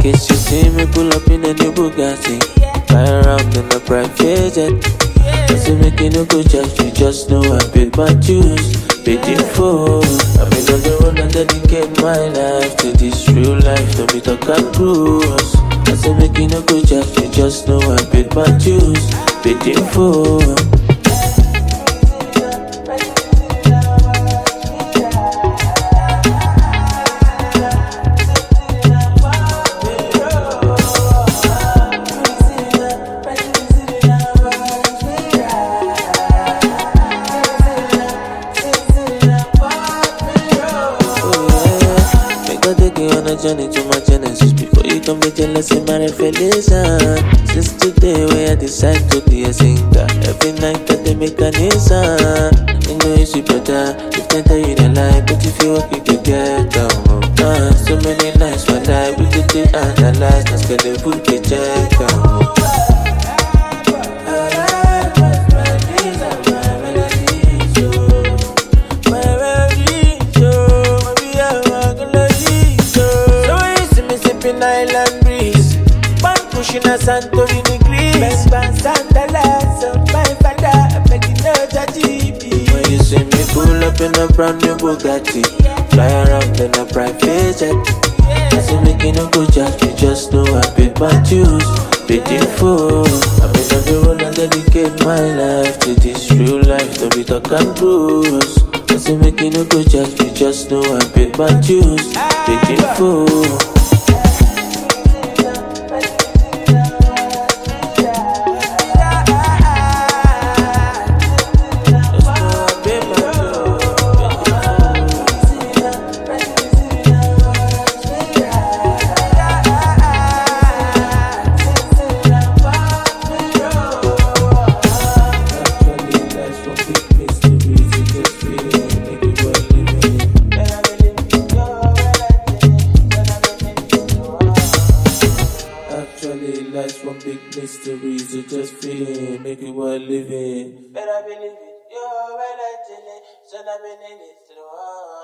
case you see me pull up in a new Bugatti, fly around in a private jet. I say make you no go judge me, just know I paid my dues, paid in full. I been on the road and dedicate my life to this real life, don't be talk and cruise. I say make you no go judge me, just know I paid my dues, paid in full. On a journey to my genesis before you come be jealous in my revelation. Since today when I decide to be a singer, every night that they make an answer. You know you see better if they tell you the lie, but if you work you could get down. So many nights for life we could analyze, now scale the food they check out. Island breeze, man pushing a Santorini Greece. Best bands and the lights of my father, I'm making no judgy. When you see me pull up in a brand new Bugatti, fly around in a private jet. I say make you no go judge me, just know I paid my dues, paid in full. I been on the road and dedicate my life to this real life, don't be talk and cruise. I say make you no go judge me, just know I paid my dues, paid in full. Life's one big mystery, so just feel it, make it worth living. Better believe it, you're well at it, so I've been in it to the world.